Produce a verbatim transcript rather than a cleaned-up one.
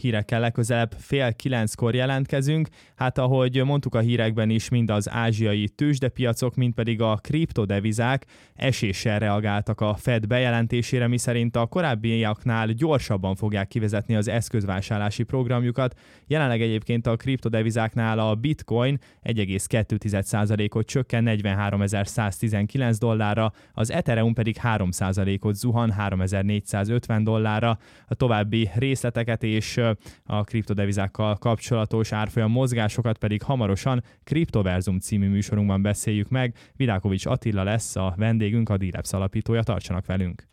hírekkel legközelebb fél kilenckor jelentkezünk. Hát ahogy mondtuk a hírekben is, mind az ázsiai tőzsdepiacok, mind pedig a kriptodevizák eséssel reagáltak a Fed bejelentésére, miszerint a korábbiaknál gyorsabban fogják kivezetni az eszközvásárlási programjukat. Jelenleg egyébként a kriptodevizáknál a bitcoin egy egész kettő százalékot csökken negyvenháromezer-száztizenkilenc dollárra, az Ethereum pedig három százalékot zuhan háromezer-négyszázötven dollárra. A további részleteket és a kriptodevizákkal kapcsolatos árfolyam mozgásokat pedig hamarosan Kriptoverzum című műsorunkban beszéljük meg. Vilákovics Attila lesz a vendégünk, a D-Labs alapítója, tartsanak velünk!